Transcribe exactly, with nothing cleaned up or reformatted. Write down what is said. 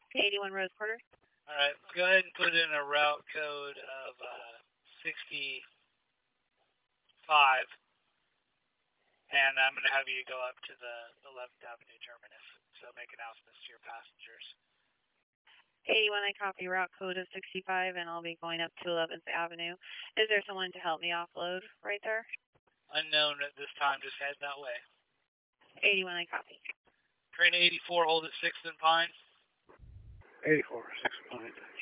eighty-one Rose Quarter. All right, go ahead and put in a route code of uh, sixty-five, and I'm going to have you go up to the eleventh Avenue terminus, so make announcements to your passengers. eighty-one, I copy route code of sixty-five, and I'll be going up to eleventh Avenue. Is there someone to help me offload right there? Unknown at this time, just head that way. eighty-one, I copy. Train eighty-four, hold at sixth and Pine. eighty-four, sixth and Pine.